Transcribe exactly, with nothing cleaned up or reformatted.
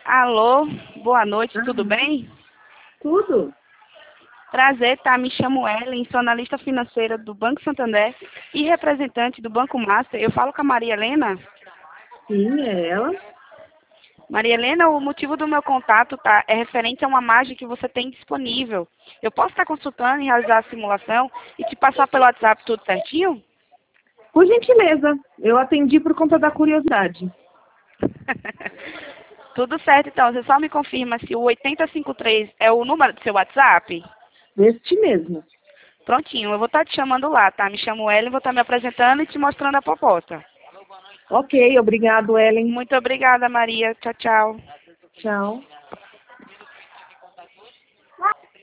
Alô, boa noite, tudo Aham. bem? Tudo? Prazer, tá? Me chamo Ellen, sou analista financeira do Banco Santander e representante do Banco Master. Eu falo com a Maria Helena. Sim, é ela. Maria Helena, o motivo do meu contato tá, é referente a uma margem que você tem disponível. Eu posso estar consultando e realizar a simulação e te passar pelo WhatsApp tudo certinho? Por gentileza, eu atendi por conta da curiosidade. Tudo certo, então. Você só me confirma se o oitenta e cinquenta e três é o número do seu WhatsApp? Deste mesmo. Prontinho, eu vou estar te chamando lá, tá? Me chamo Ellen, vou estar me apresentando e te mostrando a proposta. Ok, obrigado, Ellen. Muito obrigada, Maria. Tchau, tchau. Tchau.